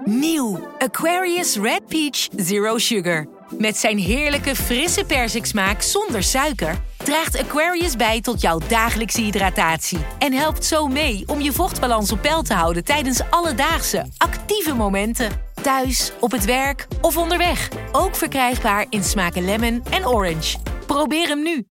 Nieuw Aquarius Red Peach Zero Sugar. Met zijn heerlijke frisse persiksmaak zonder suiker draagt Aquarius bij tot jouw dagelijkse hydratatie. En helpt zo mee om je vochtbalans op peil te houden tijdens alledaagse, actieve momenten. Thuis, op het werk of onderweg. Ook verkrijgbaar in smaken lemon en orange. Probeer hem nu.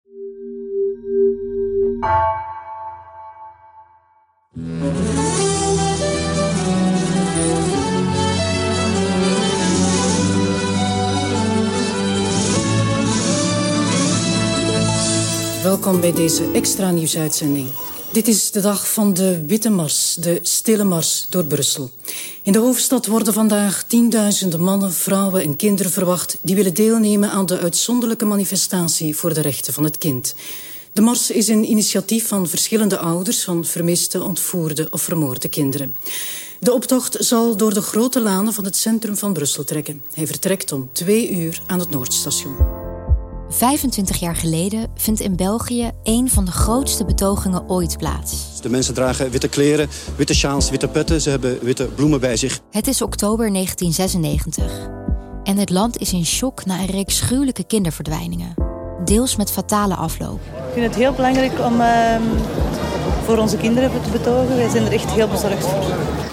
Welkom bij deze extra nieuwsuitzending. Dit is de dag van de Witte Mars, de stille mars door Brussel. In de hoofdstad worden vandaag tienduizenden mannen, vrouwen en kinderen verwacht die willen deelnemen aan de uitzonderlijke manifestatie voor de rechten van het kind. De mars is een initiatief van verschillende ouders van vermiste, ontvoerde of vermoorde kinderen. De optocht zal door de grote lanen van het centrum van Brussel trekken. Hij vertrekt om 2 uur aan het Noordstation. 25 jaar geleden vindt in België een van de grootste betogingen ooit plaats. De mensen dragen witte kleren, witte sjaals, witte petten. Ze hebben witte bloemen bij zich. Het is oktober 1996. En het land is in shock na een reeks gruwelijke kinderverdwijningen. Deels met fatale afloop. Ik vind het heel belangrijk om voor onze kinderen te betogen. Wij zijn er echt heel bezorgd voor.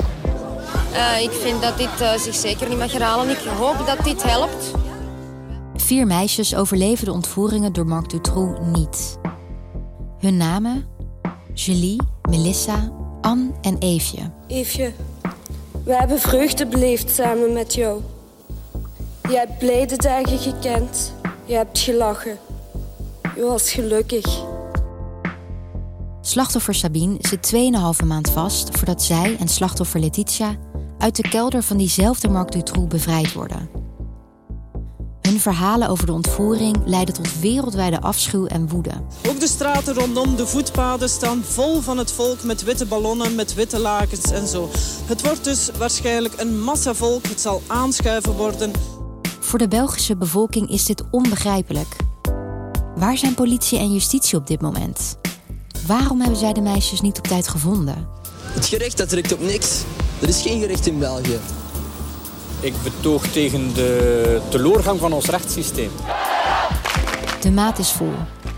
Ik vind dat dit zich zeker niet mag herhalen. Ik hoop dat dit helpt. 4 meisjes overleven de ontvoeringen door Marc Dutroux niet. Hun namen? Julie, Melissa, Anne en Eefje. Eefje, we hebben vreugde beleefd samen met jou. Je hebt blijde dagen gekend. Je hebt gelachen. Je was gelukkig. Slachtoffer Sabine zit 2,5 maand vast voordat zij en slachtoffer Letitia uit de kelder van diezelfde Marc Dutroux bevrijd worden. Hun verhalen over de ontvoering leiden tot wereldwijde afschuw en woede. Ook de straten rondom de voetpaden staan vol van het volk met witte ballonnen, met witte lakens en zo. Het wordt dus waarschijnlijk een massavolk, het zal aanschuiven worden. Voor de Belgische bevolking is dit onbegrijpelijk. Waar zijn politie en justitie op dit moment? Waarom hebben zij de meisjes niet op tijd gevonden? Het gerecht dat trekt op niks. Er is geen gerecht in België. Ik betoog tegen de teleurgang van ons rechtssysteem. De maat is vol.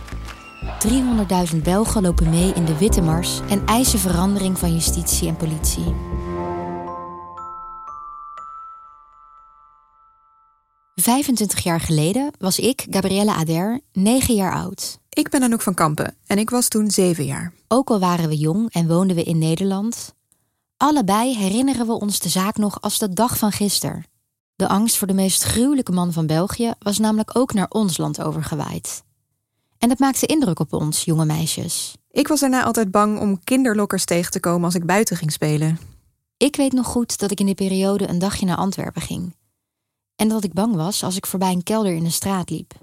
300.000 Belgen lopen mee in de Witte Mars en eisen verandering van justitie en politie. ...25 jaar geleden was ik, Gabrielle Ader, 9 jaar oud. Ik ben Anouk van Kampen en ik was toen 7 jaar. Ook al waren we jong en woonden we in Nederland, allebei herinneren we ons de zaak nog als de dag van gisteren. De angst voor de meest gruwelijke man van België was namelijk ook naar ons land overgewaaid. En dat maakte indruk op ons, jonge meisjes. Ik was daarna altijd bang om kinderlokkers tegen te komen als ik buiten ging spelen. Ik weet nog goed dat ik in die periode een dagje naar Antwerpen ging. En dat ik bang was als ik voorbij een kelder in de straat liep.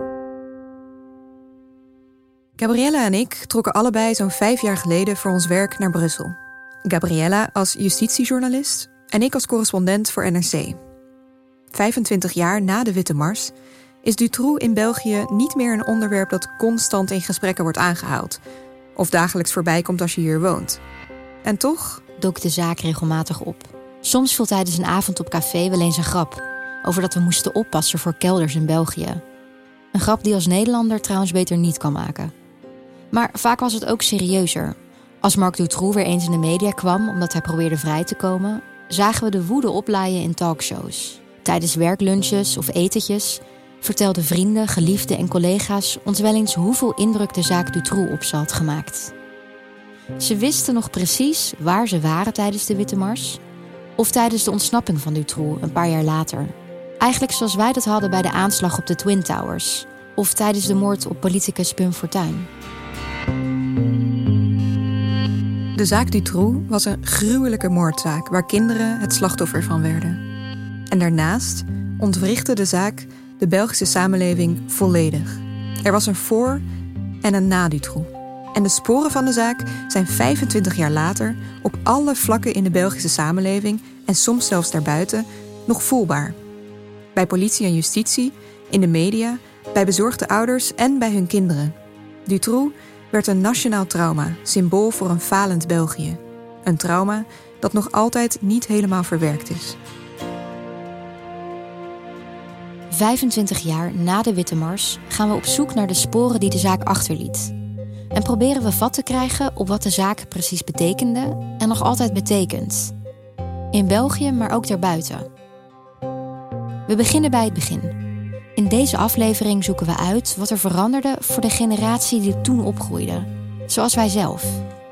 Gabriella en ik trokken allebei zo'n 5 jaar geleden voor ons werk naar Brussel. Gabriella als justitiejournalist en ik als correspondent voor NRC. 25 jaar na de Witte Mars is Dutroux in België niet meer een onderwerp dat constant in gesprekken wordt aangehaald of dagelijks voorbij komt als je hier woont. En toch dook de zaak regelmatig op. Soms viel tijdens een avond op café wel eens een grap over dat we moesten oppassen voor kelders in België. Een grap die als Nederlander trouwens beter niet kan maken. Maar vaak was het ook serieuzer. Als Marc Dutroux weer eens in de media kwam omdat hij probeerde vrij te komen, zagen we de woede oplaaien in talkshows. Tijdens werklunches of etentjes vertelden vrienden, geliefden en collega's ons wel eens hoeveel indruk de zaak Dutroux op ze had gemaakt. Ze wisten nog precies waar ze waren tijdens de Witte Mars of tijdens de ontsnapping van Dutroux een paar jaar later. Eigenlijk zoals wij dat hadden bij de aanslag op de Twin Towers of tijdens de moord op politicus Pim Fortuyn. De zaak Dutroux was een gruwelijke moordzaak waar kinderen het slachtoffer van werden. En daarnaast ontwrichtte de zaak de Belgische samenleving volledig. Er was een voor- en een na Dutroux. En de sporen van de zaak zijn 25 jaar later op alle vlakken in de Belgische samenleving en soms zelfs daarbuiten nog voelbaar. Bij politie en justitie, in de media, bij bezorgde ouders en bij hun kinderen. Dutroux werd een nationaal trauma, symbool voor een falend België. Een trauma dat nog altijd niet helemaal verwerkt is. 25 jaar na de Witte Mars gaan we op zoek naar de sporen die de zaak achterliet. En proberen we vat te krijgen op wat de zaak precies betekende en nog altijd betekent. In België, maar ook daarbuiten. We beginnen bij het begin. In deze aflevering zoeken we uit wat er veranderde voor de generatie die toen opgroeide. Zoals wij zelf.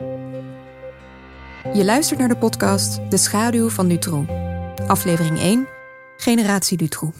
Je luistert naar de podcast De Schaduw van Dutroux. Aflevering 1, Generatie Dutroux.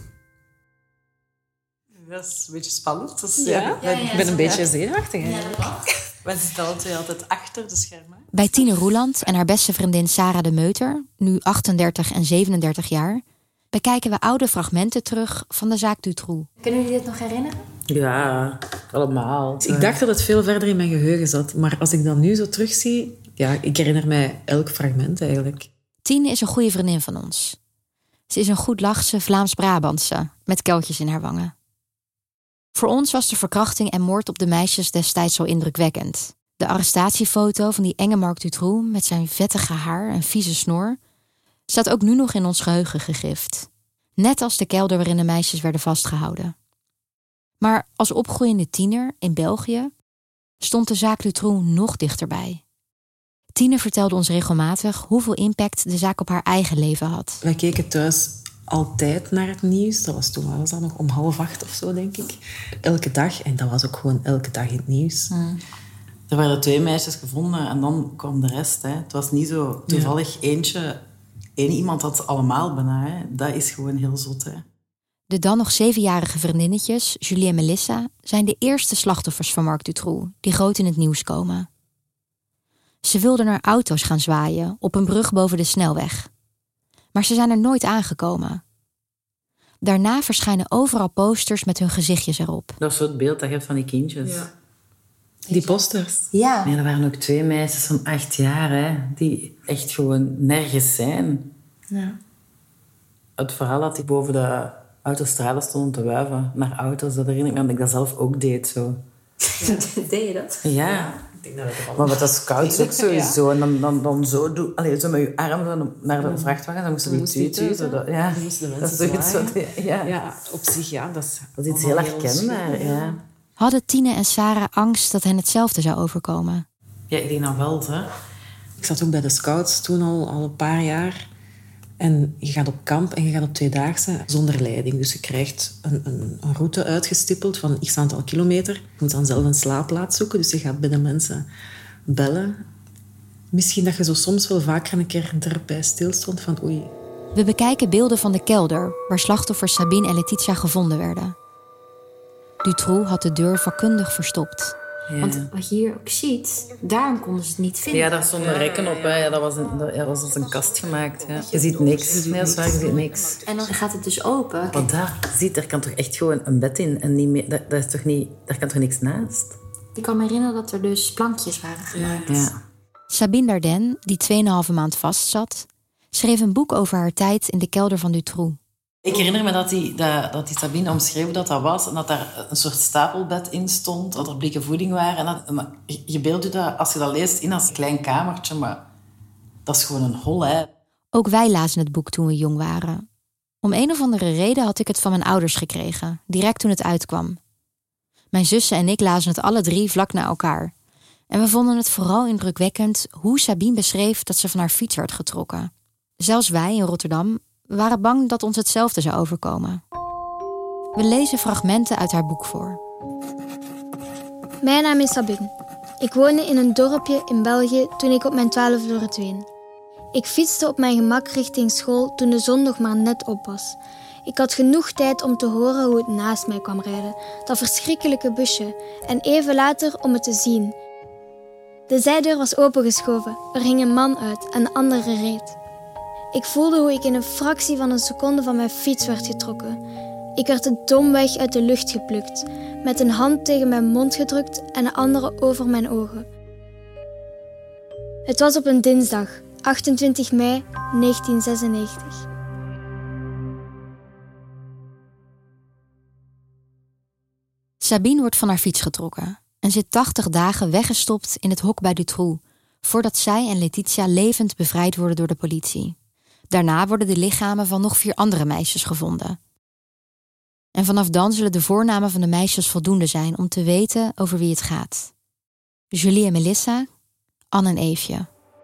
Dat is een beetje spannend. Dus, ik ben een beetje zenuwachtig eigenlijk. Wij zitten altijd achter de schermen. Bij Tine Roeland en haar beste vriendin Sarah de Meuter, nu 38 en 37 jaar... bekijken we oude fragmenten terug van de zaak Dutroux. Kunnen jullie dit nog herinneren? Ja, allemaal. Ik dacht dat het veel verder in mijn geheugen zat. Maar als ik dat nu zo terugzie... Ja, ik herinner mij elk fragment eigenlijk. Tine is een goede vriendin van ons. Ze is een goed lachse Vlaams-Brabantse, met keltjes in haar wangen. Voor ons was de verkrachting en moord op de meisjes destijds zo indrukwekkend. De arrestatiefoto van die enge Marc Dutroux met zijn vettige haar en vieze snor... staat ook nu nog in ons geheugen gegrift. Net als de kelder waarin de meisjes werden vastgehouden. Maar als opgroeiende tiener in België stond de zaak Dutroux nog dichterbij. Tine vertelde ons regelmatig hoeveel impact de zaak op haar eigen leven had. Wij keken thuis altijd naar het nieuws. Dat was toen nog om 7:30 of zo, denk ik. Elke dag. En dat was ook gewoon elke dag in het nieuws. Er werden 2 meisjes gevonden en dan kwam de rest. Hè. Het was niet zo toevallig één iemand had ze allemaal bijna. Hè. Dat is gewoon heel zot. Hè. De dan nog 7-jarige vriendinnetjes, Julie en Melissa, zijn de eerste slachtoffers van Marc Dutroux die groot in het nieuws komen. Ze wilden naar auto's gaan zwaaien op een brug boven de snelweg. Maar ze zijn er nooit aangekomen. Daarna verschijnen overal posters met hun gezichtjes erop. Dat is zo het beeld dat je hebt van die kindjes. Ja. Die posters. Ja. Nee, er waren ook 2 meisjes van 8 jaar, hè, die echt gewoon nergens zijn. Ja. Het verhaal dat die boven de autostrade stonden te wuiven naar auto's, dat herinner ik me dat ik dat zelf ook deed. Zo. Ja. Deed je dat? Ja. Maar wat dat is koud ook sowieso. En dan zo doen. Allee, zo met je arm naar de vrachtwagen, dan moesten die tuten. Ja, dan moesten de mensen ja, op zich, ja. Dat is iets heel herkenbaar. Ja. Hadden Tine en Sarah angst dat hen hetzelfde zou overkomen? Ja, ik denk dat wel, hè. Ik zat ook bij de scouts toen al een paar jaar. En je gaat op kamp en je gaat op 2-daagse zonder leiding. Dus je krijgt een route uitgestippeld van x aantal kilometer. Je moet dan zelf een slaapplaats zoeken, dus je gaat bij de mensen bellen. Misschien dat je zo soms wel vaker een keer erbij stilstond van oei. We bekijken beelden van de kelder waar slachtoffers Sabine en Letitia gevonden werden. Dutroux had de deur vakkundig verstopt. Ja. Want wat je hier ook ziet, daarom konden ze het niet vinden. Ja, daar stonden rekken op. Hè. Ja, dat was als een kast gemaakt. Ja. Je ziet niks. Nee, dat is waar, je ziet niks. En dan gaat het dus open. Want daar kan toch echt gewoon een bed in. En niet meer, dat is toch niet, daar kan toch niks naast? Ik kan me herinneren dat er dus plankjes waren gemaakt. Ja. Sabine Dardenne, die 2,5 maand vastzat, schreef een boek over haar tijd in de kelder van Dutroux. Ik herinner me dat die Sabine omschreef dat was en dat daar een soort stapelbed in stond, dat er blikken voeding waren. En je beeldt je dat, als je dat leest, in als een klein kamertje, maar dat is gewoon een hol, hè. Ook wij lazen het boek toen we jong waren. Om een of andere reden had ik het van mijn ouders gekregen, direct toen het uitkwam. Mijn zussen en ik lazen het alle 3 vlak na elkaar. En we vonden het vooral indrukwekkend hoe Sabine beschreef dat ze van haar fiets werd getrokken. Zelfs wij in Rotterdam waren bang dat ons hetzelfde zou overkomen. We lezen fragmenten uit haar boek voor. Mijn naam is Sabine. Ik woonde in een dorpje in België toen ik op mijn 12e verdween. Ik fietste op mijn gemak richting school toen de zon nog maar net op was. Ik had genoeg tijd om te horen hoe het naast mij kwam rijden, dat verschrikkelijke busje, en even later om het te zien. De zijdeur was opengeschoven, er ging een man uit en de andere reed. Ik voelde hoe ik in een fractie van een seconde van mijn fiets werd getrokken. Ik werd domweg uit de lucht geplukt, met een hand tegen mijn mond gedrukt en de andere over mijn ogen. Het was op een dinsdag, 28 mei 1996. Sabine wordt van haar fiets getrokken en zit 80 dagen weggestopt in het hok bij Dutroux, voordat zij en Letitia levend bevrijd worden door de politie. Daarna worden de lichamen van nog 4 andere meisjes gevonden. En vanaf dan zullen de voornamen van de meisjes voldoende zijn om te weten over wie het gaat. Julie en Melissa, Anne en Eefje.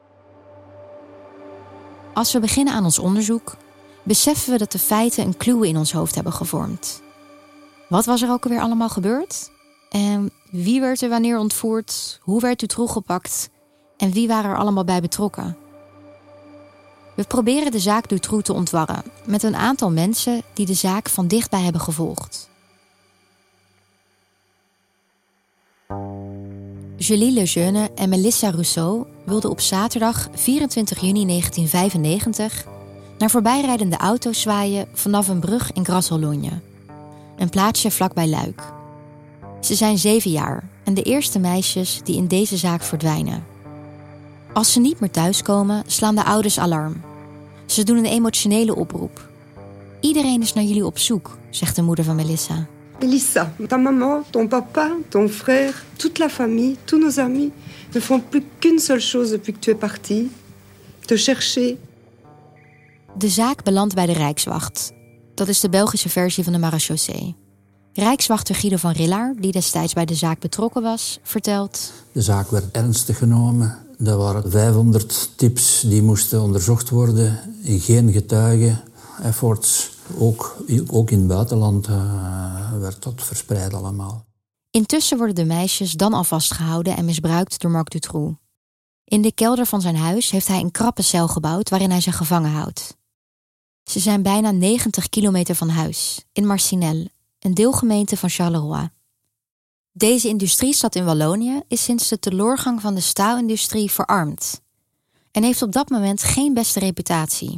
Als we beginnen aan ons onderzoek, beseffen we dat de feiten een kluwen in ons hoofd hebben gevormd. Wat was er ook alweer allemaal gebeurd? En wie werd er wanneer ontvoerd? Hoe werd Dutroux gepakt? En wie waren er allemaal bij betrokken? We proberen de zaak Dutroux te ontwarren met een aantal mensen die de zaak van dichtbij hebben gevolgd. Julie Lejeune en Melissa Rousseau wilden op zaterdag 24 juni 1995 naar voorbijrijdende auto's zwaaien vanaf een brug in Grashollogne, een plaatsje vlakbij Luik. Ze zijn 7 jaar en de eerste meisjes die in deze zaak verdwijnen. Als ze niet meer thuiskomen, slaan de ouders alarm. Ze doen een emotionele oproep. Iedereen is naar jullie op zoek, zegt de moeder van Melissa. Melissa, ta maman, ton papa, ton frère, toute la famille, tous nos amis ne font plus qu'une seule chose depuis que tu es partie. Te chercher. De zaak belandt bij de Rijkswacht. Dat is de Belgische versie van de marechaussee. Rijkswachter Guido van Rillaar, die destijds bij de zaak betrokken was, vertelt... De zaak werd ernstig genomen. Er waren 500 tips die moesten onderzocht worden. Geen getuigen. Efforts. Ook in het buitenland werd dat verspreid allemaal. Intussen worden de meisjes dan al vastgehouden en misbruikt door Marc Dutroux. In de kelder van zijn huis heeft hij een krappe cel gebouwd waarin hij ze gevangen houdt. Ze zijn bijna 90 kilometer van huis, in Marcinelle, een deelgemeente van Charleroi. Deze industriestad in Wallonië is sinds de teloorgang van de staalindustrie verarmd en heeft op dat moment geen beste reputatie.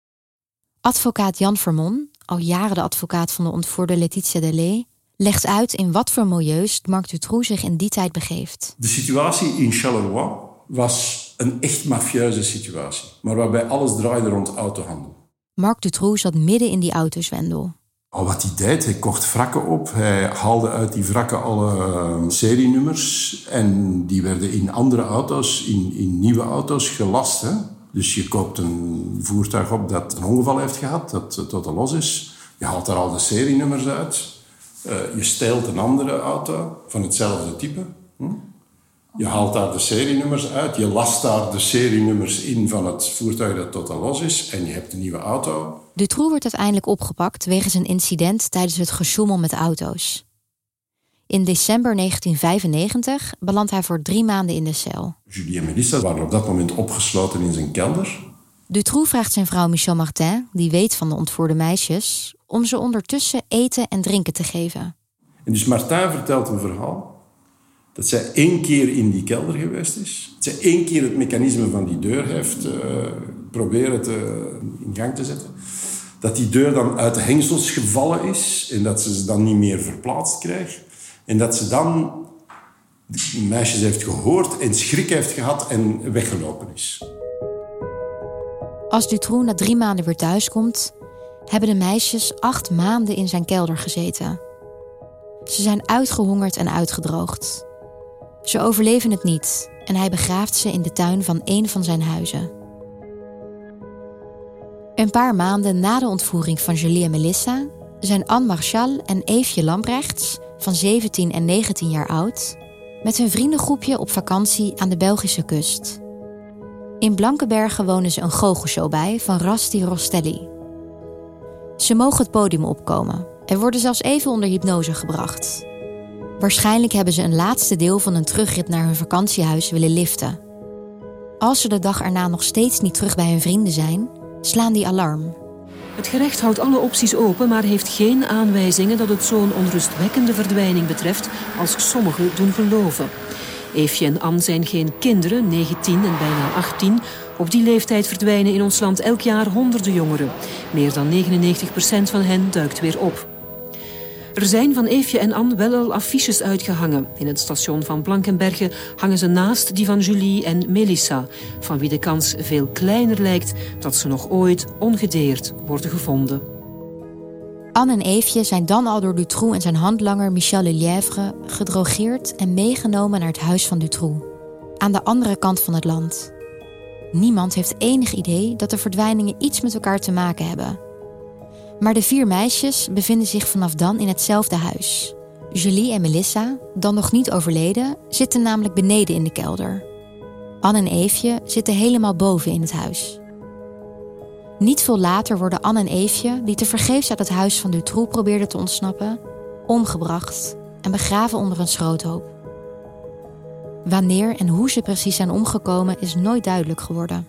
Advocaat Jan Vermon, al jaren de advocaat van de ontvoerde Laetitia Delay, legt uit in wat voor milieus Marc Dutroux zich in die tijd begeeft. De situatie in Charleroi was een echt mafieuze situatie, maar waarbij alles draaide rond autohandel. Marc Dutroux zat midden in die autoswendel. Wat hij deed, hij kocht wrakken op. Hij haalde uit die wrakken alle serienummers. En die werden in andere auto's, in nieuwe auto's gelast. Hè? Dus je koopt een voertuig op dat een ongeval heeft gehad, dat totaal los is. Je haalt daar al de serienummers uit. Je steelt een andere auto van hetzelfde type. Je haalt daar de serienummers uit. Je last daar de serienummers in van het voertuig dat totaal los is. En je hebt een nieuwe auto. Dutroux wordt uiteindelijk opgepakt wegens een incident tijdens het gesjoemel met auto's. In december 1995 belandt hij voor 3 maanden in de cel. Julie en Melissa waren op dat moment opgesloten in zijn kelder. Dutroux vraagt zijn vrouw Michel Martin, die weet van de ontvoerde meisjes, om ze ondertussen eten en drinken te geven. En dus Martin vertelt een verhaal dat zij 1 keer in die kelder geweest is. Dat zij 1 keer het mechanisme van die deur heeft proberen in gang te zetten. Dat die deur dan uit de hengsels gevallen is en dat ze dan niet meer verplaatst krijgt. En dat ze dan de meisjes heeft gehoord en schrik heeft gehad en weggelopen is. Als Dutroux na 3 maanden weer thuiskomt, hebben de meisjes 8 maanden in zijn kelder gezeten. Ze zijn uitgehongerd en uitgedroogd. Ze overleven het niet en hij begraaft ze in de tuin van een van zijn huizen. Een paar maanden na de ontvoering van Julie en Melissa zijn Anne Marchal en Eefje Lambrechts, van 17 en 19 jaar oud, met hun vriendengroepje op vakantie aan de Belgische kust. In Blankenbergen wonen ze een goochelshow bij van Rasti Rostelli. Ze mogen het podium opkomen en worden zelfs even onder hypnose gebracht. Waarschijnlijk hebben ze een laatste deel van een terugrit naar hun vakantiehuis willen liften. Als ze de dag erna nog steeds niet terug bij hun vrienden zijn, slaan die alarm. Het gerecht houdt alle opties open, maar heeft geen aanwijzingen dat het zo'n onrustwekkende verdwijning betreft als sommigen doen geloven. Eefje en Anne zijn geen kinderen, 19 en bijna 18. Op die leeftijd verdwijnen in ons land elk jaar honderden jongeren. Meer dan 99% van hen duikt weer op. Er zijn van Eefje en Anne wel al affiches uitgehangen. In het station van Blankenbergen hangen ze naast die van Julie en Melissa, van wie de kans veel kleiner lijkt dat ze nog ooit ongedeerd worden gevonden. Anne en Eefje zijn dan al door Dutroux en zijn handlanger Michel Lelièvre gedrogeerd en meegenomen naar het huis van Dutroux, aan de andere kant van het land. Niemand heeft enig idee dat de verdwijningen iets met elkaar te maken hebben. Maar de 4 meisjes bevinden zich vanaf dan in hetzelfde huis. Julie en Melissa, dan nog niet overleden, zitten namelijk beneden in de kelder. Anne en Eefje zitten helemaal boven in het huis. Niet veel later worden Anne en Eefje, die tevergeefs uit het huis van Dutroux probeerden te ontsnappen, omgebracht en begraven onder een schroothoop. Wanneer en hoe ze precies zijn omgekomen is nooit duidelijk geworden.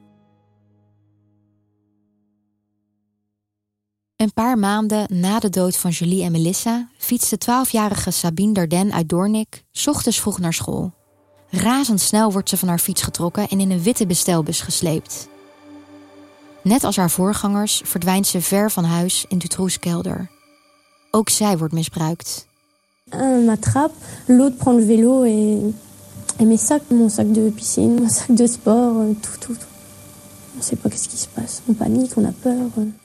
Een paar maanden na de dood van Julie en Melissa fietst de 12-jarige Sabine Dardenne uit Doornik 's ochtends vroeg naar school. Razendsnel wordt ze van haar fiets getrokken en in een witte bestelbus gesleept. Net als haar voorgangers verdwijnt ze ver van huis in Dutroux' kelder. Ook zij wordt misbruikt. Un m'attrape, l'autre prend le vélo et mes sacs, mon sac de piscine, mon sac de sport, tout. On sait pas qu'est-ce qui se passe. On panique, on a peur.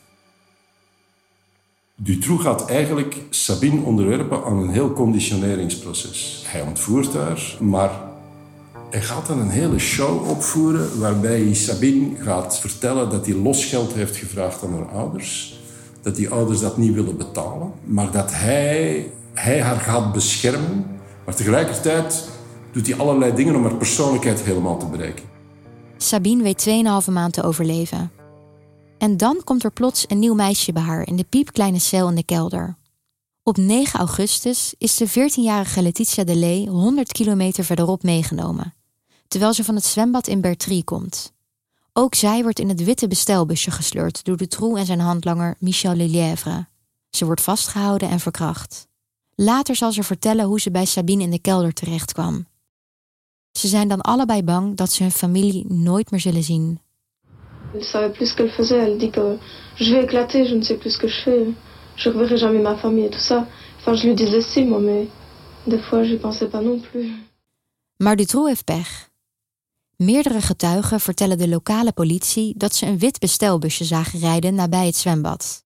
Dutroux gaat eigenlijk Sabine onderwerpen aan een heel conditioneringsproces. Hij ontvoert haar, maar hij gaat dan een hele show opvoeren waarbij hij Sabine gaat vertellen dat hij losgeld heeft gevraagd aan haar ouders. Dat die ouders dat niet willen betalen, maar dat hij haar gaat beschermen. Maar tegelijkertijd doet hij allerlei dingen om haar persoonlijkheid helemaal te bereiken. Sabine weet 2,5 maand te overleven. En dan komt er plots een nieuw meisje bij haar in de piepkleine cel in de kelder. Op 9 augustus is de 14-jarige Laetitia Delay 100 kilometer verderop meegenomen, terwijl ze van het zwembad in Bertry komt. Ook zij wordt in het witte bestelbusje gesleurd door Dutroux en zijn handlanger Michel Lelièvre. Ze wordt vastgehouden en verkracht. Later zal ze vertellen hoe ze bij Sabine in de kelder terecht kwam. Ze zijn dan allebei bang dat ze hun familie nooit meer zullen zien. Elle savait plus ce qu'elle faisait. Elle dit que je vais éclater, je ne sais plus ce que je fais. Je reverrai jamais ma famille et tout ça. Enfin, je lui disais si, moi, mais des fois, j'y pensais pas non plus. Maar Dutroux heeft pech. Meerdere getuigen vertellen de lokale politie dat ze een wit bestelbusje zagen rijden nabij het zwembad.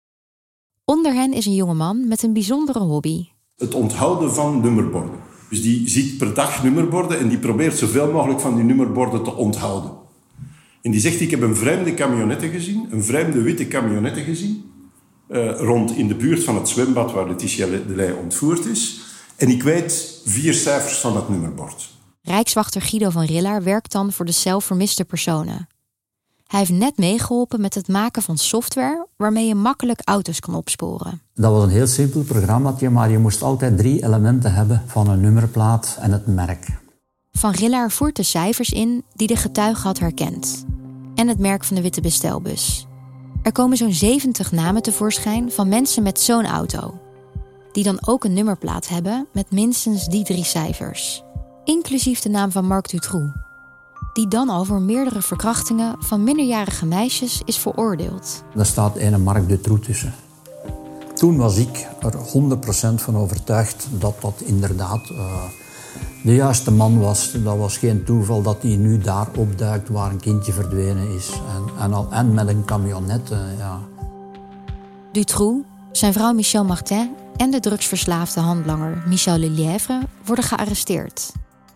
Onder hen is een jongeman met een bijzondere hobby. Het onthouden van nummerborden. Dus die ziet per dag nummerborden en die probeert zoveel mogelijk van die nummerborden te onthouden. En die zegt, ik heb een vreemde camionette gezien, een vreemde witte camionette gezien, rond in de buurt van het zwembad waar Laetitia Delay ontvoerd is. En ik weet 4 cijfers van dat nummerbord. Rijkswachter Guido van Riller werkt dan voor de cel vermiste personen. Hij heeft net meegeholpen met het maken van software waarmee je makkelijk auto's kan opsporen. Dat was een heel simpel programmaatje, maar je moest altijd 3 elementen hebben van een nummerplaat en het merk. Van Riller voert de cijfers in die de getuige had herkend. En het merk van de witte bestelbus. Er komen zo'n 70 namen tevoorschijn van mensen met zo'n auto. Die dan ook een nummerplaat hebben met minstens die 3 cijfers. Inclusief de naam van Marc Dutroux. Die dan al voor meerdere verkrachtingen van minderjarige meisjes is veroordeeld. Daar staat een Marc Dutroux tussen. Toen was ik er 100% van overtuigd dat dat inderdaad de juiste man was. Dat was geen toeval dat hij nu daar opduikt waar een kindje verdwenen is. En met een camionette, ja. Dutroux, zijn vrouw Michel Martin en de drugsverslaafde handlanger Michel Lelièvre worden gearresteerd.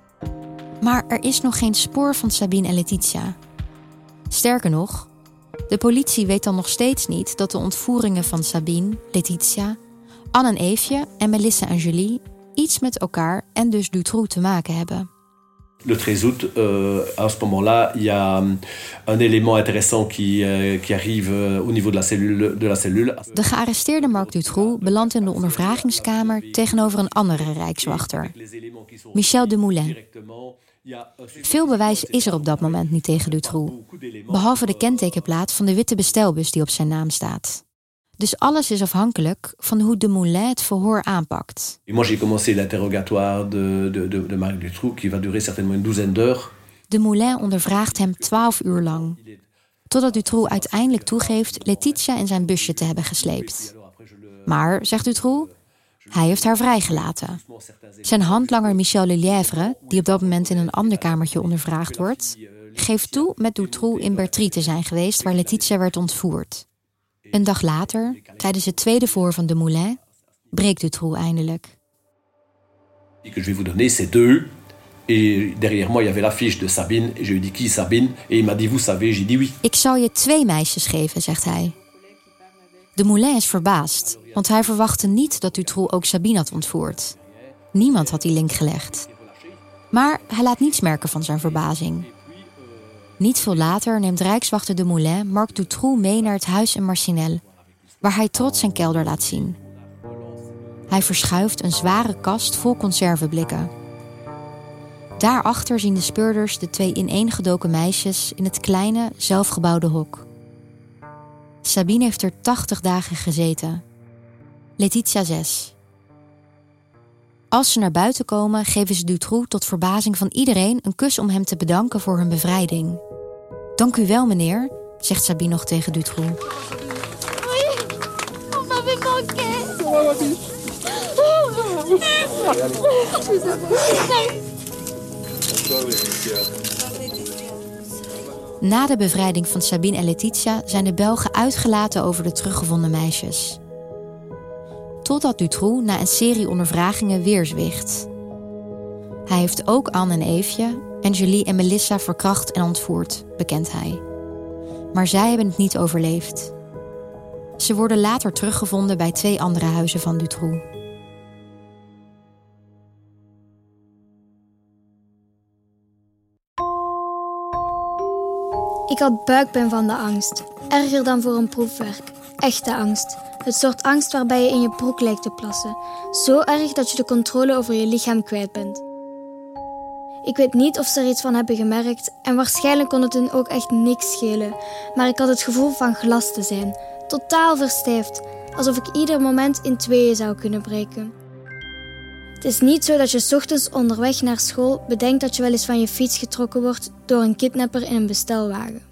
Maar er is nog geen spoor van Sabine en Laetitia. Sterker nog, de politie weet dan nog steeds niet dat de ontvoeringen van Sabine, Laetitia, Anne en Eefje en Melissa en Julie iets met elkaar en dus Dutroux te maken hebben. Le 13 août, à ce moment-là, il y a un élément intéressant qui arrive au niveau de la cellule. De gearresteerde Marc Dutroux belandt in de ondervragingskamer tegenover een andere rijkswachter, Michel Demoulin. Veel bewijs is er op dat moment niet tegen Dutroux, behalve de kentekenplaat van de witte bestelbus die op zijn naam staat. Dus alles is afhankelijk van hoe Demoulin het verhoor aanpakt. Moi, j'ai commencé l'interrogatoire de Marc Dutroux, qui va durer certainement une douzaine d'heures. Demoulin ondervraagt hem 12 uur lang, totdat Dutroux uiteindelijk toegeeft Laetitia in zijn busje te hebben gesleept. Maar, zegt Dutroux, hij heeft haar vrijgelaten. Zijn handlanger Michel Lelièvre, die op dat moment in een ander kamertje ondervraagd wordt, geeft toe met Dutroux in Bertry te zijn geweest waar Laetitia werd ontvoerd. Een dag later, tijdens het tweede verhoor van Demoulin, breekt Dutroux eindelijk. Que je vais vous donner, c'est 2. Et derrière moi, il y avait l'affiche de Sabine. Et je lui ai dit, qui Sabine? Et il m'a dit, vous savez? J'ai dit oui. Ik zal je 2 meisjes geven, zegt hij. Dumoulin is verbaasd, want hij verwachtte niet dat Dutroux ook Sabine had ontvoerd. Niemand had die link gelegd. Maar hij laat niets merken van zijn verbazing. Niet veel later neemt rijkswachter Dumoulin Marc Dutroux mee naar het huis in Marcinelle, waar hij trots zijn kelder laat zien. Hij verschuift een zware kast vol conserveblikken. Daarachter zien de speurders de 2 ineengedoken meisjes in het kleine, zelfgebouwde hok. Sabine heeft er 80 dagen gezeten. Laetitia 6. Als ze naar buiten komen, geven ze Dutroux tot verbazing van iedereen een kus om hem te bedanken voor hun bevrijding. Dank u wel, meneer, zegt Sabine nog tegen Dutroux. Na de bevrijding van Sabine en Laetitia zijn de Belgen uitgelaten over de teruggevonden meisjes. Totdat Dutroux na een serie ondervragingen weer zwicht. Hij heeft ook Anne en Eefje, Julie en Melissa verkracht en ontvoerd, bekent hij. Maar zij hebben het niet overleefd. Ze worden later teruggevonden bij 2 andere huizen van Dutroux. Ik had buikpijn van de angst. Erger dan voor een proefwerk. Echte angst. Het soort angst waarbij je in je broek lijkt te plassen. Zo erg dat je de controle over je lichaam kwijt bent. Ik weet niet of ze er iets van hebben gemerkt en waarschijnlijk kon het hun ook echt niks schelen. Maar ik had het gevoel van glas te zijn. Totaal verstijfd. Alsof ik ieder moment in tweeën zou kunnen breken. Het is niet zo dat je 's ochtends onderweg naar school bedenkt dat je wel eens van je fiets getrokken wordt door een kidnapper in een bestelwagen.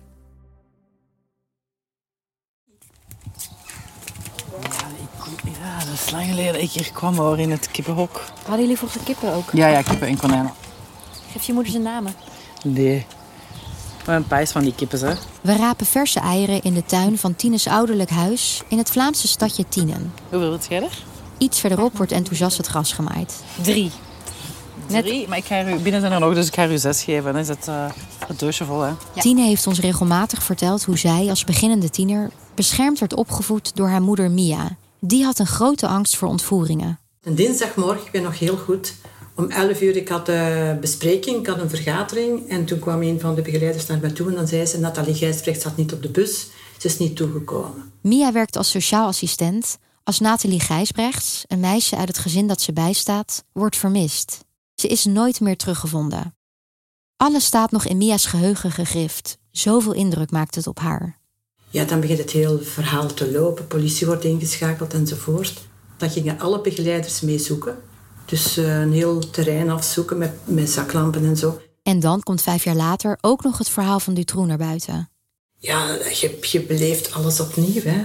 Ja, dat is lang geleden ik hier kwam hoor, in het kippenhok. Hadden jullie vroeger kippen ook? Ja, kippen en konijnen. Geef je moeder zijn namen? Nee. Maar een pijs van die kippen, hè. We rapen verse eieren in de tuin van Tine's ouderlijk huis in het Vlaamse stadje Tienen. Hoeveel wilt jij er? Iets verderop wordt enthousiast het gras gemaaid. 3. Net... maar ik ga er, binnen zijn er nog, dus ik ga er 6 geven. Dan is het doosje vol, hè. Ja. Tine heeft ons regelmatig verteld hoe zij als beginnende tiener beschermd werd opgevoed door haar moeder Mia. Die had een grote angst voor ontvoeringen. Een dinsdagmorgen, ik ben nog heel goed. Om 11 uur, ik had een bespreking, ik had een vergadering. En toen kwam een van de begeleiders naar mij toe en dan zei ze... Nathalie Gijsbrecht zat niet op de bus, ze is niet toegekomen. Mia werkt als sociaal assistent als Nathalie Gijsbrechts, een meisje uit het gezin dat ze bijstaat, wordt vermist. Ze is nooit meer teruggevonden. Alles staat nog in Mia's geheugen gegrift. Zoveel indruk maakt het op haar. Ja, dan begint het hele verhaal te lopen. Politie wordt ingeschakeld enzovoort. Dan gingen alle begeleiders mee zoeken. Dus een heel terrein afzoeken met zaklampen en zo. En dan komt 5 jaar later ook nog het verhaal van Dutroux naar buiten. Ja, je beleeft alles opnieuw, hè.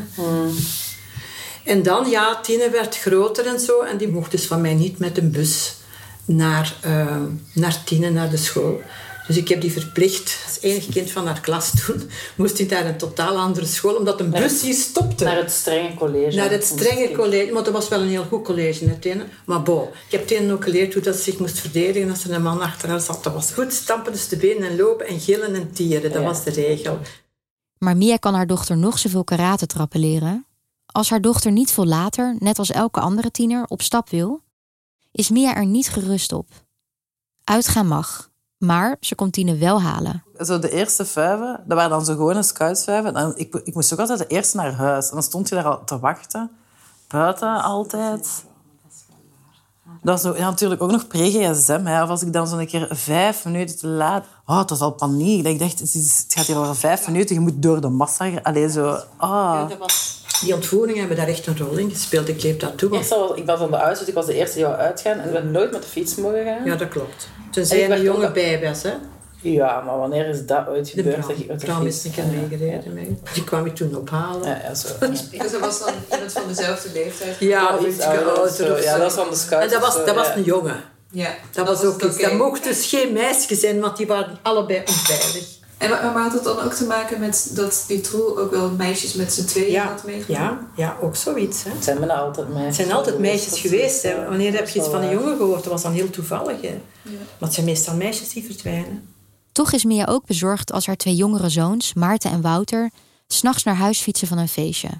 En dan, ja, Tine werd groter en zo. En die mocht dus van mij niet met een bus naar Tine, naar de school. Dus ik heb die verplicht, als enig kind van haar klas toen, moest ik naar een totaal andere school, omdat een bus hier stopte. Naar het strenge college. Naar het strenge college, maar dat was wel een heel goed college, hè, Tine. Maar bon, ik heb Tine ook geleerd hoe dat ze zich moest verdedigen als er een man achter haar zat. Dat was goed, stampen dus de benen en lopen en gillen en tieren. Dat was de regel. Maar Mia kan haar dochter nog zoveel karatetrappen leren. Als haar dochter niet veel later, net als elke andere tiener, op stap wil, is Mia er niet gerust op. Uitgaan mag, maar ze komt Tine wel halen. Zo de eerste 5, dat waren dan zo gewone scoutsvijven. Ik moest ook altijd de eerste naar huis. En dan stond je daar al te wachten. Buiten altijd. Dat was zo, ja, natuurlijk ook nog pre-GSM. Of als ik dan zo'n keer 5 minuten te laat... Oh, het was al paniek. Ik dacht, het gaat hier al 5 minuten. Je moet door de massa... Allee, zo... Oh. Ja, dat was... Die ontvoeringen hebben daar echt een rol in gespeeld. Ik leef dat toe. Ik was aan de uit, dus ik was de eerste die wou uitgaan. En ik ben nooit met de fiets mogen gaan. Ja, dat klopt. Tenzij je een jonge bij was, hè? Ja, maar wanneer is dat ooit gebeurd? De Bram is een keer meegereden mee. Die kwam ik toen ophalen. Ja, zo. Dus dat was dan iemand van dezelfde leeftijd? Ja, of iets ouder. Ja, dat was van de scouts. En dat was een jongen. Ja, dat was ook iets. Dat mocht dus geen meisje zijn, want die waren allebei onveilig. Maar had het dan ook te maken met dat Dutroux ook wel meisjes met z'n tweeën had meegenomen? Ja, ook zoiets. Hè. Het zijn bijna altijd meisjes. Het zijn altijd meisjes geweest. Hè. Wanneer heb je iets van een jongen gehoord? Dat was dan heel toevallig. Hè. Ja. Maar het zijn meestal meisjes die verdwijnen. Toch is Mia ook bezorgd als haar 2 jongere zoons, Maarten en Wouter, 's nachts naar huis fietsen van een feestje.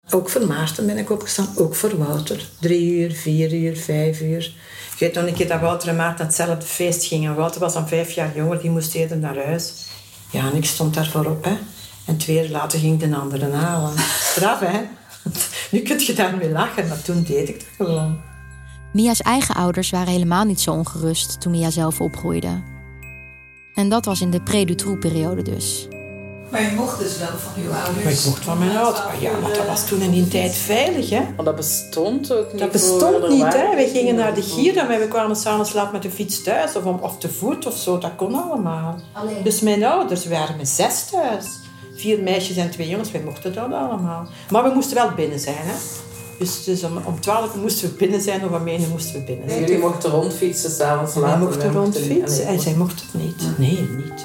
Ook voor Maarten ben ik opgestaan, ook voor Wouter. 3 uur, 4 uur, 5 uur. Ik weet nog een keer dat Wouter en Maarten hetzelfde feest gingen. Wouter was dan 5 jaar jonger, die moest eerder naar huis. Ja, en ik stond daar voorop, hè. En 2 uur later ging de andere halen. Straf, hè. Nu kun je daarmee lachen, maar toen deed ik dat gewoon. Mia's eigen ouders waren helemaal niet zo ongerust toen Mia zelf opgroeide. En dat was in de pre-Dutroux-periode dus. Maar je mocht dus wel van uw ouders? Maar ik mocht van mijn ouders. Maar ja, maar dat was toen in die tijd veilig, hè. Maar dat bestond ook niet. Dat bestond niet, hè. Wij gingen naar de Gier en we kwamen s'avonds laat met de fiets thuis. Of te voet of zo, dat kon allemaal. Alleen. Dus mijn ouders waren met 6 thuis. 4 meisjes en 2 jongens, wij mochten dat allemaal. Maar we mochten wel binnen zijn, hè. Dus om 12 uur moesten we binnen zijn, of om 1 uur moesten we binnen zijn. Jullie mochten rondfietsen s'avonds later? Wij mochten rondfietsen en zij mochten het niet. Nee, niet.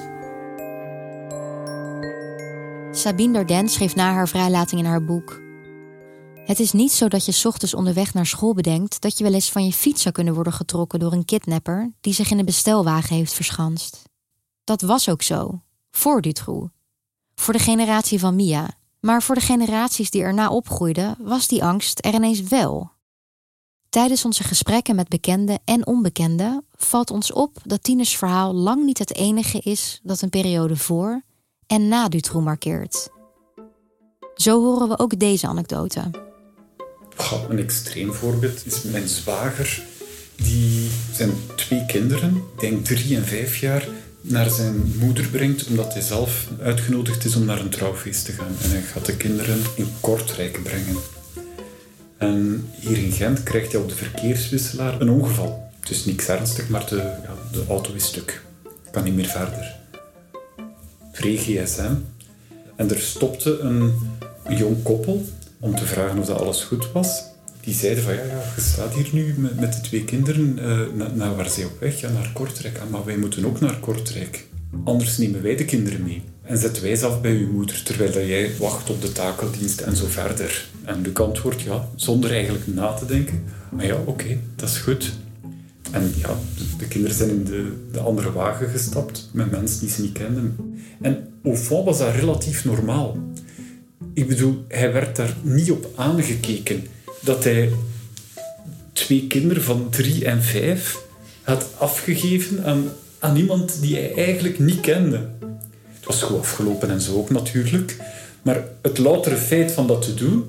Sabine Darden schreef na haar vrijlating in haar boek: het is niet zo dat je 's ochtends onderweg naar school bedenkt dat je wel eens van je fiets zou kunnen worden getrokken door een kidnapper die zich in een bestelwagen heeft verschanst. Dat was ook zo, voor Dutroux. Voor de generatie van Mia. Maar voor de generaties die erna opgroeiden, was die angst er ineens wel. Tijdens onze gesprekken met bekenden en onbekenden valt ons op dat Tinus verhaal lang niet het enige is dat een periode voor en na Dutroux markeert. Zo horen we ook deze anekdote. Een extreem voorbeeld is mijn zwager. Die zijn 2 kinderen, ik denk 3 en 5 jaar, naar zijn moeder brengt, omdat hij zelf uitgenodigd is om naar een trouwfeest te gaan. En hij gaat de kinderen in Kortrijk brengen. En hier in Gent krijgt hij op de verkeerswisselaar een ongeval. Het is niks ernstig, maar de auto is stuk. Kan niet meer verder. Pre-GSM. En er stopte een jong koppel om te vragen of dat alles goed was. Die zeiden van, je staat hier nu met de 2 kinderen. Naar waar zij op weg? Ja, naar Kortrijk. Maar wij moeten ook naar Kortrijk. Anders nemen wij de kinderen mee. En zetten wij ze af bij uw moeder, terwijl dat jij wacht op de takeldienst en zo verder. En Luc antwoordt, zonder eigenlijk na te denken. Maar oké, dat is goed. En de kinderen zijn in de andere wagen gestapt, met mensen die ze niet kenden. En au fond was dat relatief normaal. Ik bedoel, hij werd daar niet op aangekeken dat hij 2 kinderen van 3 en 5 had afgegeven aan iemand die hij eigenlijk niet kende. Het was goed afgelopen en zo ook natuurlijk. Maar het loutere feit van dat te doen,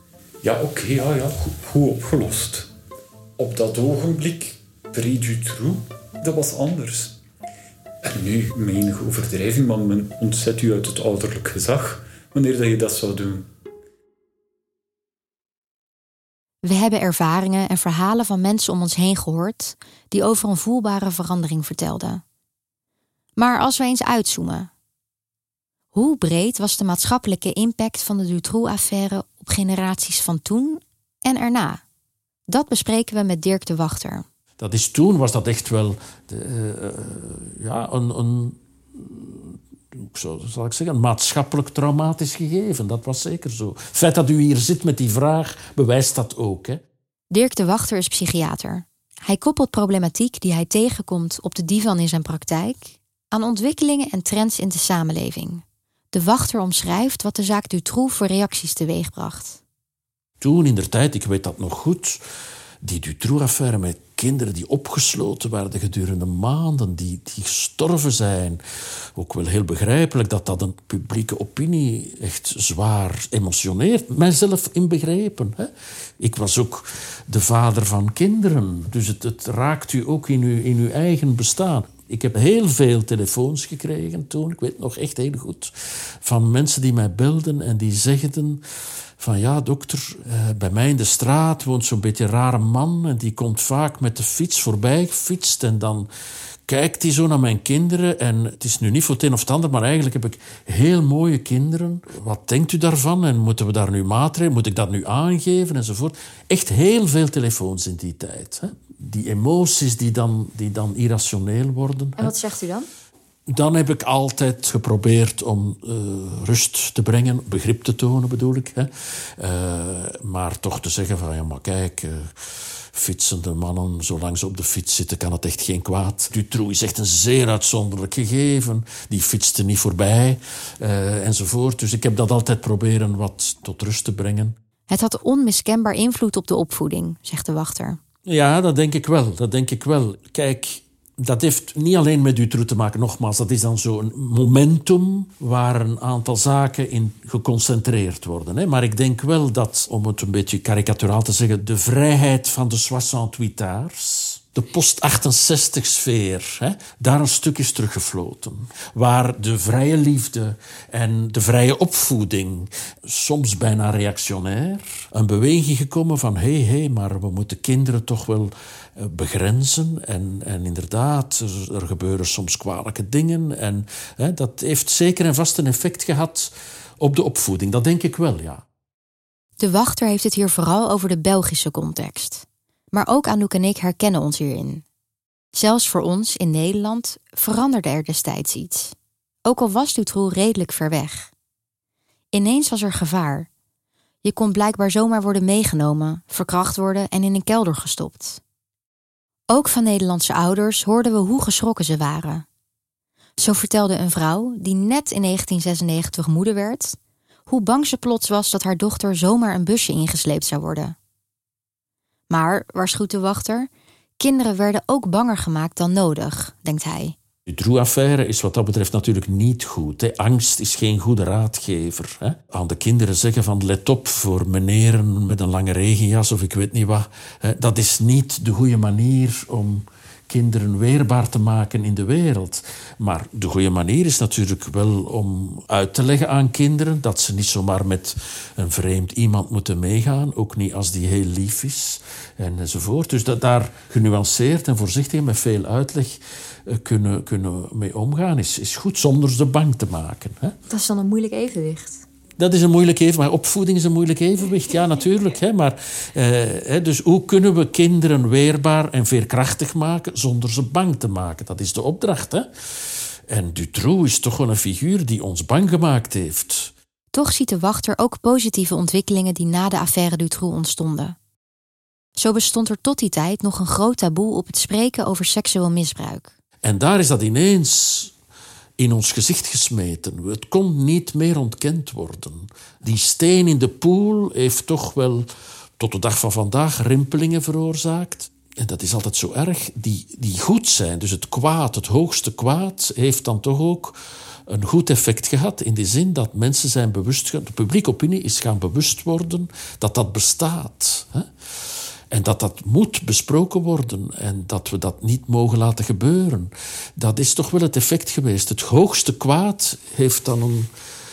goed opgelost. Op dat ogenblik, pre-Dutroux, dat was anders. En nu, met enige overdrijving, maar men ontzet u uit het ouderlijk gezag wanneer dat je dat zou doen. We hebben ervaringen en verhalen van mensen om ons heen gehoord die over een voelbare verandering vertelden. Maar als we eens uitzoomen. Hoe breed was de maatschappelijke impact van de Dutroux-affaire op generaties van toen en erna? Dat bespreken we met Dirk de Wachter. Dat is toen, was dat echt wel een maatschappelijk traumatisch gegeven. Dat was zeker zo. Het feit dat u hier zit met die vraag bewijst dat ook. Hè? Dirk de Wachter is psychiater. Hij koppelt problematiek die hij tegenkomt op de divan in zijn praktijk aan ontwikkelingen en trends in de samenleving. De Wachter omschrijft wat de zaak Dutroux voor reacties teweegbracht. Toen, in der tijd, ik weet dat nog goed, die Dutroux-affaire met kinderen die opgesloten werden gedurende maanden, die gestorven zijn. Ook wel heel begrijpelijk dat een publieke opinie echt zwaar emotioneert. Mijzelf inbegrepen. Hè? Ik was ook de vader van kinderen, dus het raakt u ook in uw eigen bestaan. Ik heb heel veel telefoons gekregen toen, ik weet nog echt heel goed, van mensen die mij belden en die zegden van dokter, bij mij in de straat woont zo'n beetje een rare man en die komt vaak met de fiets voorbij gefietst en dan kijkt hij zo naar mijn kinderen en het is nu niet voor het een of het ander, maar eigenlijk heb ik heel mooie kinderen. Wat denkt u daarvan en moeten we daar nu maatregelen, moet ik dat nu aangeven enzovoort. Echt heel veel telefoons in die tijd. Hè? Die emoties die dan irrationeel worden. En wat zegt u dan? Dan heb ik altijd geprobeerd om rust te brengen, begrip te tonen bedoel ik. Hè. Maar toch te zeggen van, maar kijk, fietsende mannen, zolang ze op de fiets zitten, kan het echt geen kwaad. Dutroux is echt een zeer uitzonderlijk gegeven. Die fietste niet voorbij, enzovoort. Dus ik heb dat altijd proberen wat tot rust te brengen. Het had onmiskenbaar invloed op de opvoeding, zegt de wachter. Ja, dat denk ik wel. Kijk, dat heeft niet alleen met Dutroux te maken. Nogmaals, dat is dan zo'n momentum waar een aantal zaken in geconcentreerd worden. Hè. Maar ik denk wel dat, om het een beetje karikaturaal te zeggen, de vrijheid van de 68-arts, de post-68-sfeer, daar een stuk is teruggefloten. Waar de vrije liefde en de vrije opvoeding, soms bijna reactionair, een beweging gekomen van hé, maar we moeten kinderen toch wel begrenzen. En inderdaad, er gebeuren soms kwalijke dingen. En dat heeft zeker en vast een effect gehad op de opvoeding. Dat denk ik wel, ja. De wachter heeft het hier vooral over de Belgische context. Maar ook Anouk en ik herkennen ons hierin. Zelfs voor ons in Nederland veranderde er destijds iets. Ook al was Dutroux redelijk ver weg. Ineens was er gevaar. Je kon blijkbaar zomaar worden meegenomen, verkracht worden en in een kelder gestopt. Ook van Nederlandse ouders hoorden we hoe geschrokken ze waren. Zo vertelde een vrouw, die net in 1996 moeder werd, hoe bang ze plots was dat haar dochter zomaar een busje ingesleept zou worden. Maar, waarschuwt de wachter, kinderen werden ook banger gemaakt dan nodig, denkt hij. De Dutroux-affaire is wat dat betreft natuurlijk niet goed. Hè. Angst is geen goede raadgever. Hè. Aan de kinderen zeggen van let op voor meneren met een lange regenjas of ik weet niet wat. Hè. Dat is niet de goede manier om kinderen weerbaar te maken in de wereld. Maar de goede manier is natuurlijk wel om uit te leggen aan kinderen dat ze niet zomaar met een vreemd iemand moeten meegaan, ook niet als die heel lief is enzovoort. Dus dat daar genuanceerd en voorzichtig met veel uitleg kunnen mee omgaan is goed, zonder ze bang te maken. Hè? Dat is dan een moeilijk evenwicht. Dat is een moeilijk evenwicht, maar opvoeding is een moeilijk evenwicht. Ja, natuurlijk. Hè, maar, dus hoe kunnen we kinderen weerbaar en veerkrachtig maken zonder ze bang te maken? Dat is de opdracht. Hè? En Dutroux is toch wel een figuur die ons bang gemaakt heeft. Toch ziet de wachter ook positieve ontwikkelingen die na de affaire Dutroux ontstonden. Zo bestond er tot die tijd nog een groot taboe op het spreken over seksueel misbruik. En daar is dat ineens in ons gezicht gesmeten. Het kon niet meer ontkend worden. Die steen in de poel heeft toch wel tot de dag van vandaag rimpelingen veroorzaakt. En dat is altijd zo erg. Die goed zijn, dus het kwaad, het hoogste kwaad, heeft dan toch ook een goed effect gehad. In de zin dat mensen zijn bewust, de publieke opinie is gaan bewust worden dat dat bestaat. Hè? En dat dat moet besproken worden en dat we dat niet mogen laten gebeuren. Dat is toch wel het effect geweest. Het hoogste kwaad heeft dan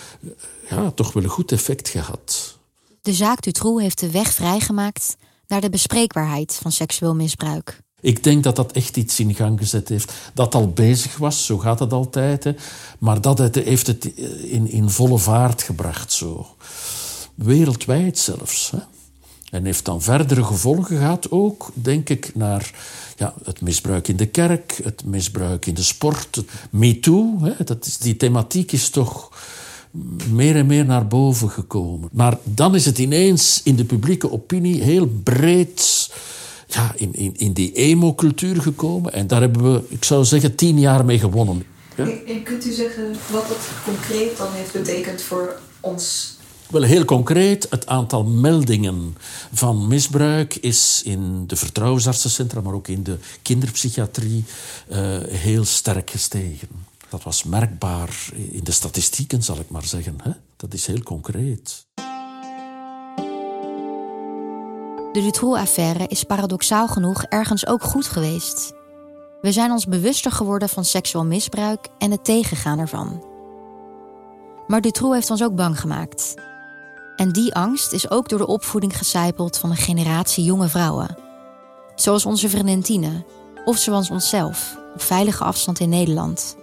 toch wel een goed effect gehad. De zaak Dutroux heeft de weg vrijgemaakt naar de bespreekbaarheid van seksueel misbruik. Ik denk dat dat echt iets in gang gezet heeft. Dat al bezig was, zo gaat het altijd. Hè. Maar dat heeft het in volle vaart gebracht. Zo. Wereldwijd zelfs. Hè. En heeft dan verdere gevolgen gehad ook, denk ik, naar het misbruik in de kerk, het misbruik in de sport. MeToo, die thematiek is toch meer en meer naar boven gekomen. Maar dan is het ineens in de publieke opinie heel breed in die emo-cultuur gekomen. En daar hebben we, ik zou zeggen, 10 jaar mee gewonnen. Ja? En kunt u zeggen wat dat concreet dan heeft betekend voor ons? Wel, heel concreet, het aantal meldingen van misbruik is in de vertrouwensartsencentra, maar ook in de kinderpsychiatrie, heel sterk gestegen. Dat was merkbaar in de statistieken, zal ik maar zeggen. Hè? Dat is heel concreet. De Dutroux-affaire is paradoxaal genoeg ergens ook goed geweest. We zijn ons bewuster geworden van seksueel misbruik en het tegengaan ervan. Maar Dutroux heeft ons ook bang gemaakt. En die angst is ook door de opvoeding gesijpeld van een generatie jonge vrouwen. Zoals onze vriendin Tine, of zoals onszelf, op veilige afstand in Nederland.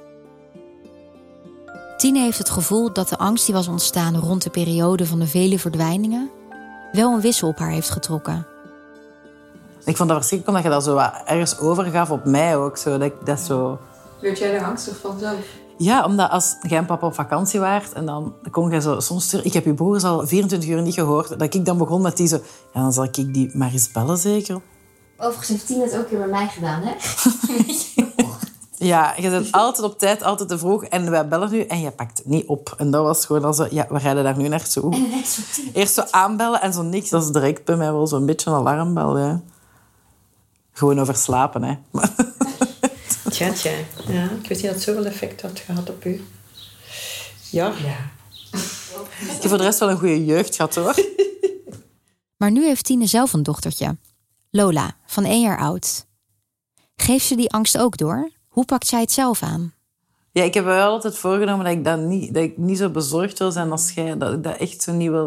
Tine heeft het gevoel dat de angst die was ontstaan rond de periode van de vele verdwijningen wel een wissel op haar heeft getrokken. Ik vond dat verschrikkelijk omdat je dat zo wat ergens overgaf op mij ook. Dat zo. Werd jij er angstig van zelf? Ja, omdat als jij en papa op vakantie waart en dan kon jij zo soms sturen. Ik heb je broers al 24 uur niet gehoord. Dat ik dan begon met die zo. Ja, dan zal ik die maar eens bellen zeker. Overigens heeft Tine het ook weer bij mij gedaan, hè? Ja, je bent altijd op tijd, altijd te vroeg. En wij bellen nu en je pakt het niet op. En dat was gewoon al zo... Ja, we rijden daar nu naartoe. Eerst zo aanbellen en zo niks. Dat is direct bij mij wel zo'n beetje een alarmbel. Ja. Gewoon over slapen, hè. Tja. Ja, ik weet niet dat het zoveel effect had gehad op u. Ja. Ik heb voor de rest wel een goede jeugd gehad, hoor. Maar nu heeft Tine zelf een dochtertje. Lola, van 1 jaar oud. Geeft ze die angst ook door? Hoe pakt zij het zelf aan? Ja, ik heb me wel altijd voorgenomen dat ik niet zo bezorgd wil zijn als jij. Dat ik dat echt zo niet wil...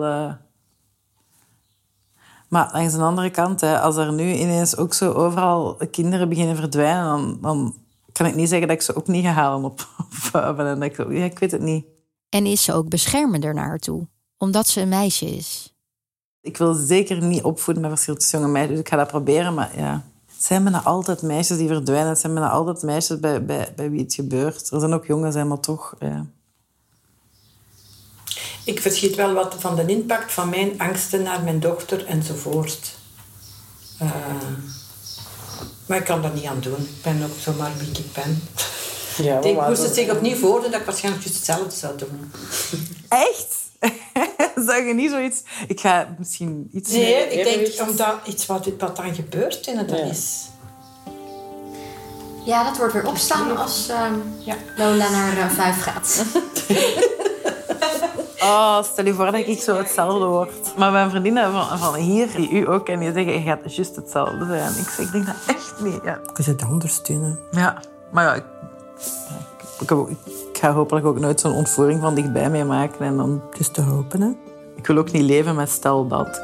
Maar langs de andere kant, hè, als er nu ineens ook zo overal kinderen beginnen verdwijnen, dan kan ik niet zeggen dat ik ze ook niet ga halen op vuiven. En dat ik weet het niet. En is ze ook beschermender naar haar toe? Omdat ze een meisje is? Ik wil zeker niet opvoeden met verschil tussen jonge meisjes. Dus ik ga dat proberen, maar ja... Het zijn bijna altijd meisjes die verdwijnen. Het zijn bijna altijd meisjes bij wie het gebeurt. Er zijn ook jongens, maar toch... Ja. Ik verschiet wel wat van de impact van mijn angsten naar mijn dochter enzovoort. Maar ik kan daar niet aan doen. Ik ben ook zomaar wie ik ben. Ja, ik moest het zich opnieuw voordoen dat ik waarschijnlijk juist hetzelfde zou doen. Echt? Zeg je niet zoiets? Ik ga misschien iets... Nee, ik denk omdat iets wat dan gebeurt en dat is... Ja, dat wordt weer opstaan als Lola naar 5 gaat. Oh, stel je voor dat ik zo hetzelfde word. Maar mijn vriendinnen van hier, die u ook kennen, die zeggen, je gaat juist hetzelfde zijn. Ik denk dat echt niet. Ja. Je zit anders doen. Ja, maar ja, ik ga hopelijk ook nooit zo'n ontvoering van dichtbij meemaken. En dan het is te hopen, hè. Ik wil ook niet leven met stel dat.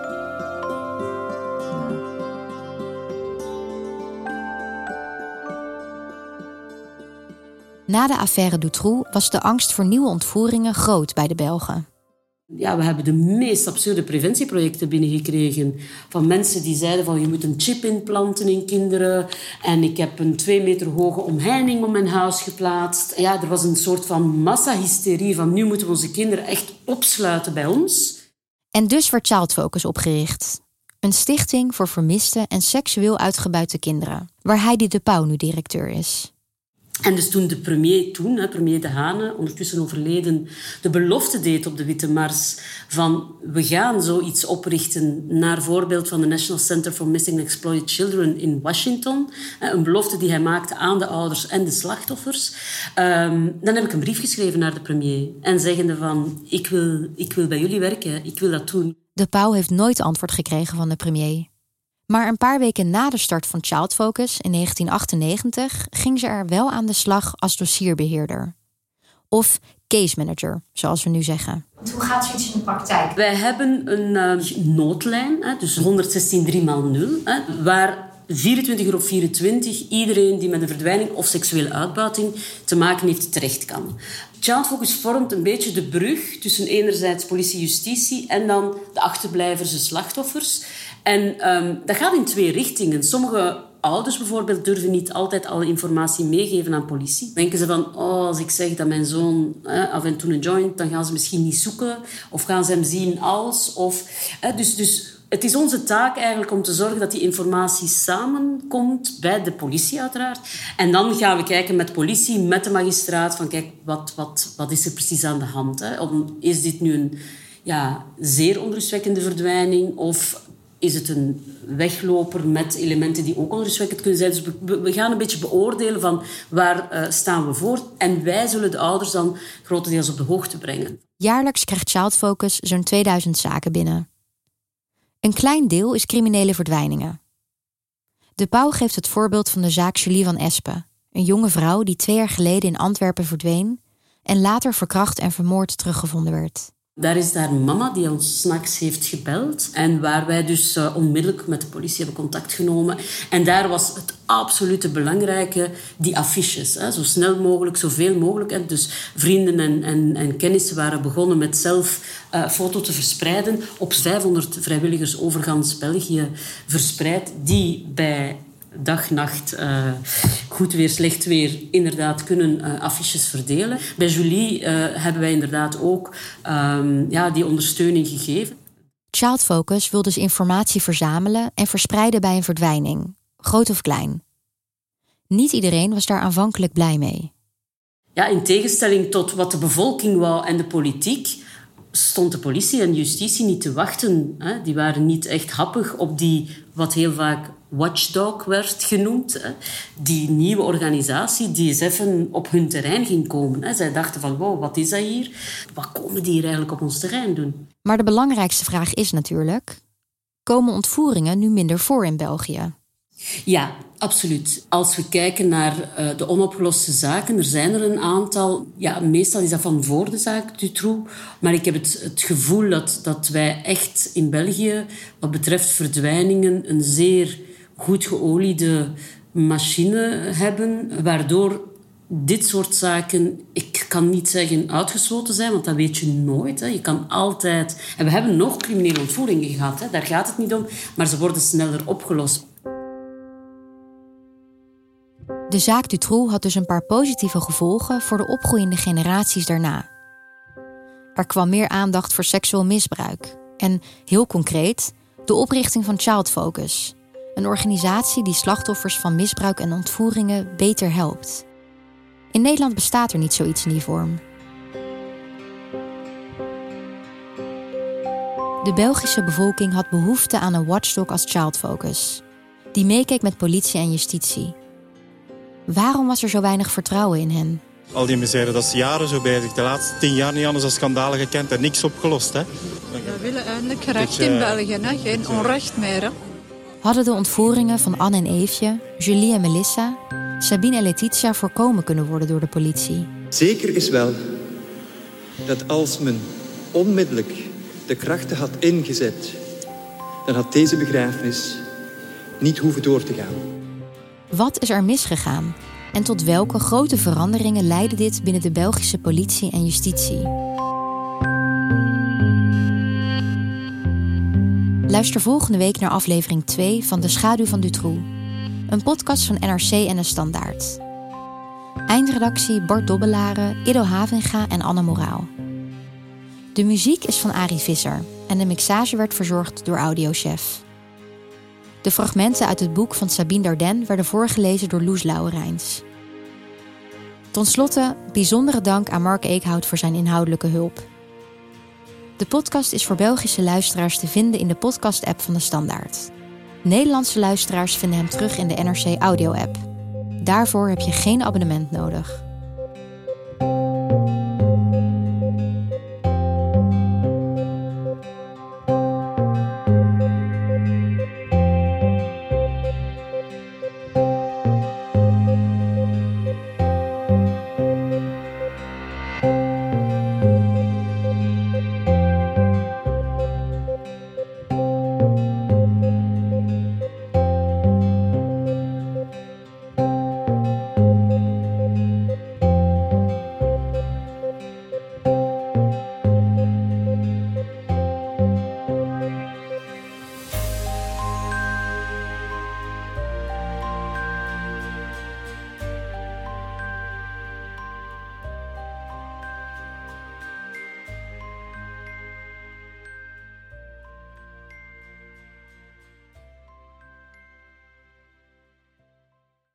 Na de affaire Dutroux was de angst voor nieuwe ontvoeringen groot bij de Belgen. Ja, we hebben de meest absurde preventieprojecten binnengekregen. Van mensen die zeiden van je moet een chip inplanten in kinderen. En ik heb een 2 meter hoge omheining om mijn huis geplaatst. Ja, er was een soort van massahysterie van nu moeten we onze kinderen echt opsluiten bij ons. En dus werd Child Focus opgericht. Een stichting voor vermiste en seksueel uitgebuite kinderen. Waar Heidi de Pauw nu directeur is. En dus toen de premier De Hane, ondertussen overleden, de belofte deed op de Witte Mars van we gaan zoiets oprichten naar voorbeeld van de National Center for Missing and Exploited Children in Washington. Een belofte die hij maakte aan de ouders en de slachtoffers. Dan heb ik een brief geschreven naar de premier en zeggende van ik wil bij jullie werken, ik wil dat doen. De Pauw heeft nooit antwoord gekregen van de premier. Maar een paar weken na de start van Child Focus in 1998 ging ze er wel aan de slag als dossierbeheerder. Of case manager, zoals we nu zeggen. Hoe gaat zoiets in de praktijk? Wij hebben een noodlijn, dus 116 3x0, waar 24 uur op 24 iedereen die met een verdwijning of seksuele uitbuiting te maken heeft terecht kan. Child Focus vormt een beetje de brug tussen enerzijds politie, justitie en dan de achterblijvers en slachtoffers. En dat gaat in 2 richtingen. Sommige ouders bijvoorbeeld durven niet altijd alle informatie meegeven aan politie. Denken ze van, als ik zeg dat mijn zoon af en toe een joint, dan gaan ze misschien niet zoeken. Of gaan ze hem zien als. Dus het is onze taak eigenlijk om te zorgen dat die informatie samenkomt bij de politie uiteraard. En dan gaan we kijken met politie, met de magistraat, van kijk, wat is er precies aan de hand? Is dit nu een zeer onrustwekkende verdwijning of is het een wegloper met elementen die ook onrustwekkend kunnen zijn? Dus we gaan een beetje beoordelen van waar staan we voor. En wij zullen de ouders dan grotendeels op de hoogte brengen. Jaarlijks krijgt Child Focus zo'n 2000 zaken binnen. Een klein deel is criminele verdwijningen. De Pauw geeft het voorbeeld van de zaak Julie van Espen. Een jonge vrouw die 2 jaar geleden in Antwerpen verdween en later verkracht en vermoord teruggevonden werd. Daar is haar mama die ons 's nachts heeft gebeld. En waar wij dus onmiddellijk met de politie hebben contact genomen. En daar was het absolute belangrijke, die affiches. Zo snel mogelijk, zoveel mogelijk. En dus vrienden en kennissen waren begonnen met zelf foto te verspreiden. Op 500 vrijwilligers over gans België verspreid. Die bij dag, nacht, goed weer, slecht weer, inderdaad kunnen affiches verdelen. Bij Julie hebben wij inderdaad ook die ondersteuning gegeven. Child Focus wil dus informatie verzamelen en verspreiden bij een verdwijning, groot of klein. Niet iedereen was daar aanvankelijk blij mee. Ja, in tegenstelling tot wat de bevolking wou en de politiek, stond de politie en justitie niet te wachten. Die waren niet echt happig op die, wat heel vaak watchdog werd genoemd, die nieuwe organisatie die eens even op hun terrein ging komen. Zij dachten van, wow, wat is dat hier? Wat komen die hier eigenlijk op ons terrein doen? Maar de belangrijkste vraag is natuurlijk, komen ontvoeringen nu minder voor in België? Ja, absoluut. Als we kijken naar de onopgeloste zaken, er zijn er een aantal. Ja, meestal is dat van voor de zaak Dutroux. Maar ik heb het gevoel dat wij echt in België, wat betreft verdwijningen, een zeer goed geoliede machine hebben, waardoor dit soort zaken, ik kan niet zeggen uitgesloten zijn, want dat weet je nooit. Je kan altijd... En we hebben nog criminele ontvoeringen gehad, daar gaat het niet om, maar ze worden sneller opgelost. De zaak Dutroux had dus een paar positieve gevolgen voor de opgroeiende generaties daarna. Er kwam meer aandacht voor seksueel misbruik. En, heel concreet, de oprichting van Child Focus. Een organisatie die slachtoffers van misbruik en ontvoeringen beter helpt. In Nederland bestaat er niet zoiets in die vorm. De Belgische bevolking had behoefte aan een watchdog als Child Focus, die meekeek met politie en justitie. Waarom was er zo weinig vertrouwen in hen? Al die misère, dat is jaren zo bezig. De laatste 10 jaar niet anders dan schandalen gekend en niks opgelost. Hè? We willen eindelijk recht in België, hè? Geen onrecht meer. Hè? Hadden de ontvoeringen van Anne en Eefje, Julie en Melissa, Sabine en Letitia voorkomen kunnen worden door de politie? Zeker is wel dat als men onmiddellijk de krachten had ingezet, dan had deze begrafenis niet hoeven door te gaan. Wat is er misgegaan? En tot welke grote veranderingen leidde dit binnen de Belgische politie en justitie? Luister volgende week naar aflevering 2 van De Schaduw van Dutroux. Een podcast van NRC en De Standaard. Eindredactie Bart Dobbelaren, Ido Havinga en Anne Moraal. De muziek is van Arie Visser en de mixage werd verzorgd door Audiochef. De fragmenten uit het boek van Sabine Dardenne werden voorgelezen door Loes Lauwerijns. Ten slotte, bijzondere dank aan Mark Eekhout voor zijn inhoudelijke hulp. De podcast is voor Belgische luisteraars te vinden in de podcast-app van De Standaard. Nederlandse luisteraars vinden hem terug in de NRC Audio-app. Daarvoor heb je geen abonnement nodig.